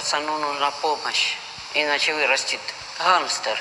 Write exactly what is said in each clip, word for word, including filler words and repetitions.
пацану нужна помощь, иначе вырастет гангстер.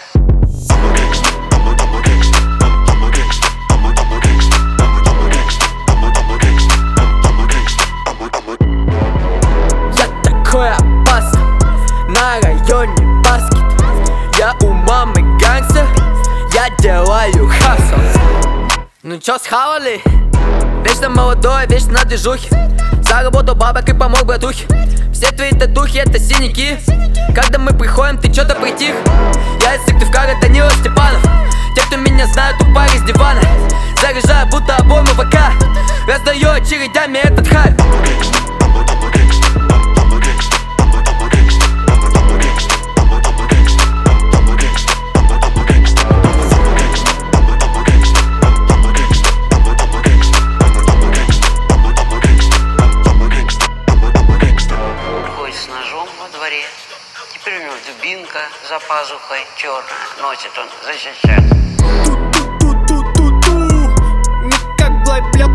Я такой опасный на районе баскет. Я у мамы гангстер, я делаю хасл. Ну чё, схавали? Вечно молодой, вечно на движухе. Заработал бабок и помог братухе. Все твои татухи это синяки. Когда мы приходим, ты чё-то притих. Я из Сыктывкара, Данила Степанов. Те, кто меня знают, тупак из дивана. Заряжаю, будто обойму ВК. Раздаю очередями этот хайп. С ножом во дворе. Теперь у него дубинка за пазухой черная. Носит он защищать. Ту-ту-ту-ту-ту-ту. Не как Блай, бля,